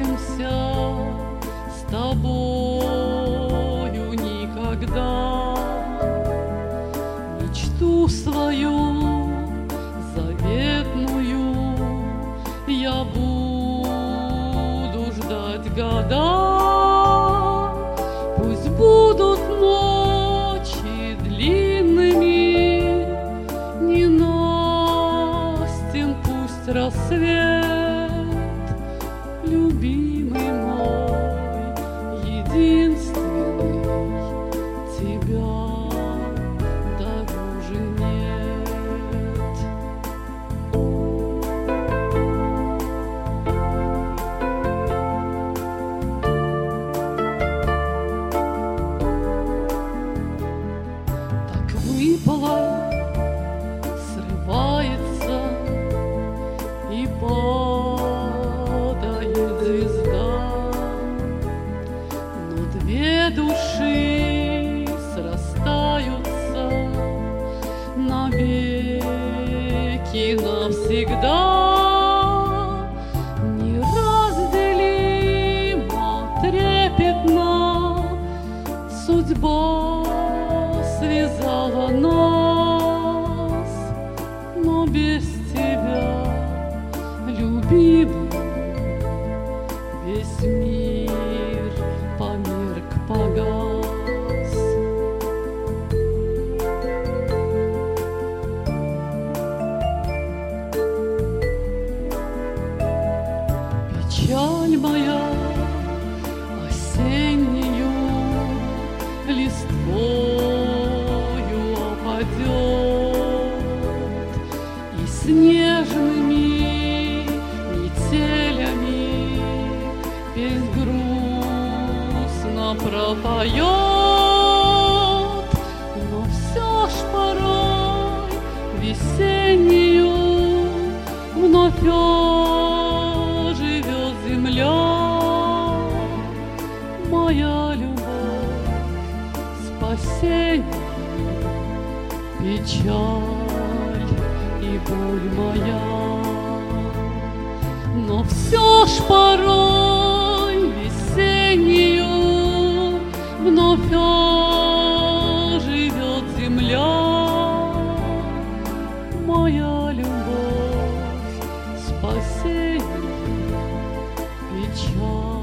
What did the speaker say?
встретимся с тобою никогда. Мечту свою заветную я буду ждать года. Пусть будут ночи длинными, ненастен пусть рассвет. Любимый мой, единственный, тебя дороже нет. Так выпало, срывается и падает звезда, но две души срастаются навеки навсегда. Неразделимо трепетно судьба связала нас, но без тебя, любимый, весь мир померк, погас. Печаль моя осеннюю листвою опадет, и снежными метелями песнь грустно пропоет. Но все ж порой весеннюю вновь оживет земля. Моя любовь, спасение, печаль и боль моя. Но все ж порой весеннюю вновь оживет земля. Моя любовь, спасение, печаль